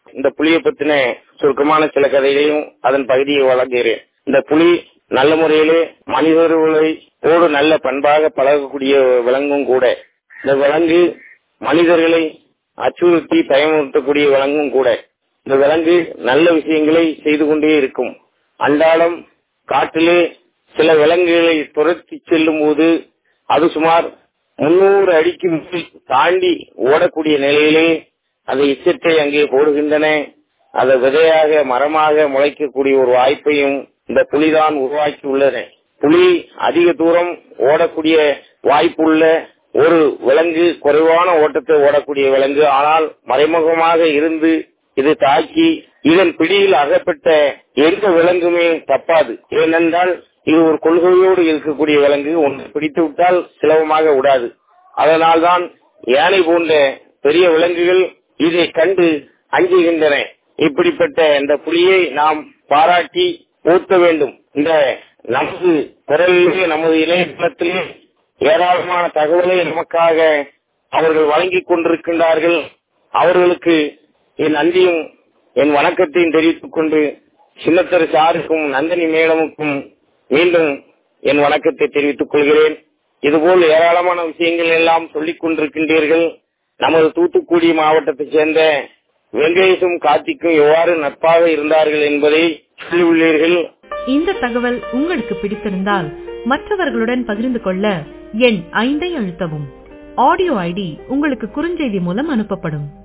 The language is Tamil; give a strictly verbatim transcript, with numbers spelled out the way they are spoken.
இந்த புலியை பத்தின சுருக்கமான சில கதைகளையும் அதன் பகுதியை வழங்குகிறேன். இந்த புலி நல்ல முறையிலே மனிதர்களை ஓடு நல்ல பண்பாக பழகக்கூடிய விலங்கும் கூட. இந்த விலங்கு மனிதர்களை அச்சுறுத்தி பயமுறுத்தக்கூடிய விலங்கும் கூட. இந்த விலங்கு நல்ல விஷயங்களை செய்து கொண்டே இருக்கும். அன்றாடம் காட்டிலே சில விலங்குகளை துரத்தி செல்லும் போது அது சுமார் முன்னூறு அடிக்கு மேல் தாண்டி ஓடக்கூடிய நிலையிலே அதை எச்சத்தை அங்கே போடுகின்றன. அதை விதையாக மரமாக முளைக்கக்கூடிய ஒரு வாய்ப்பையும் இந்த புலிதான் உருவாக்கி உள்ளன. புலி அதிக தூரம் ஓடக்கூடிய வாய்ப்புள்ள ஒரு விலங்கு, குறைவான ஓட்டத்தை ஓடக்கூடிய விலங்கு. ஆனால் மறைமுகமாக இருந்து இது தாக்கி இதன் பிடியில் அகப்பட்ட எந்த விலங்குமே தப்பாது. ஏனென்றால் இது ஒரு கொள்கையோடு இருக்கக்கூடிய விலங்கு. ஒன்று பிடித்து விட்டால் சுலபமாக விடாது. அதனால்தான் யானை போன்ற பெரிய விலங்குகள் இதை கண்டு அஞ்சுகின்றன. இப்படிப்பட்ட இந்த புலியை நாம் பாராட்டி ஊட்ட வேண்டும். இந்த நமது குரலிலே நமது இணையதளத்திலே ஏராளமான தகவலை நமக்காக அவர்கள் வழங்கிக் கொண்டிருக்கின்றார்கள். அவர்களுக்கு என் நன்றியும் என் வணக்கத்தையும் தெரிவித்துக் கொண்டு சின்னத்தர சாருக்கும் நந்தினி மேடமுக்கும் மீண்டும் என் வணக்கத்தை தெரிவித்துக் கொள்கிறேன். இதுபோல் ஏராளமான விஷயங்கள் எல்லாம் சொல்லிக் கொண்டிருக்கின்றீர்கள். நமது தூத்துக்குடி மாவட்டத்தைச் சேர்ந்த வெங்கடேசும் கார்த்திக்கும் எவ்வாறு நட்பாக இருந்தார்கள் என்பதை சொல்லியுள்ளீர்கள். இந்த தகவல் உங்களுக்கு பிடித்திருந்தால் மற்றவர்களுடன் பகிர்ந்து கொள்ள எண் ஐந்தை அழுத்தவும். ஆடியோ ஐடி உங்களுக்கு குறுஞ்செய்தி மூலம் அனுப்பப்படும்.